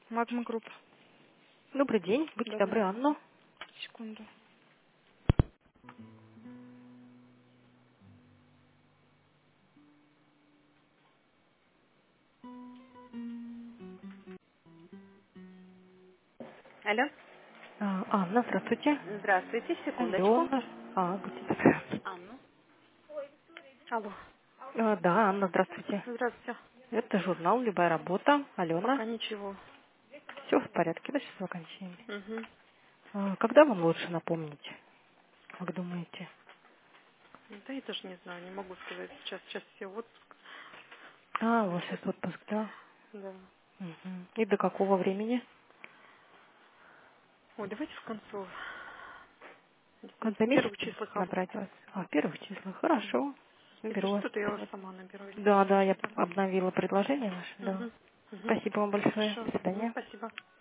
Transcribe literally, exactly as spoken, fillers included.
Магма Групп. Добрый день, будьте Добрый. добры, Анну. Секунду. Алло. А, Анна, здравствуйте. Здравствуйте, секундочку. Алена. А, будьте добры. Анна. Алло. А, да, Анна, здравствуйте. Здравствуйте. Это журнал «Любая работа». Алена. Пока ничего. Все в порядке, да, сейчас в окончании. Угу. А, когда вам лучше напомнить? Как думаете? Да я даже не знаю, не могу сказать. Сейчас, сейчас все отпуск. А, у вас сейчас отпуск, да? Да. Мгм. И до какого времени? Ой, давайте в концу. В В конце месяца первых числах набрать августа. вас? А, в первых числах. Хорошо. Если Наберу вас. что-то я вас сама наберу, если Да, что. да, я Да. обновила предложение ваше, да. Угу. Угу. Спасибо вам большое. Хорошо. До Угу. свидания. Спасибо.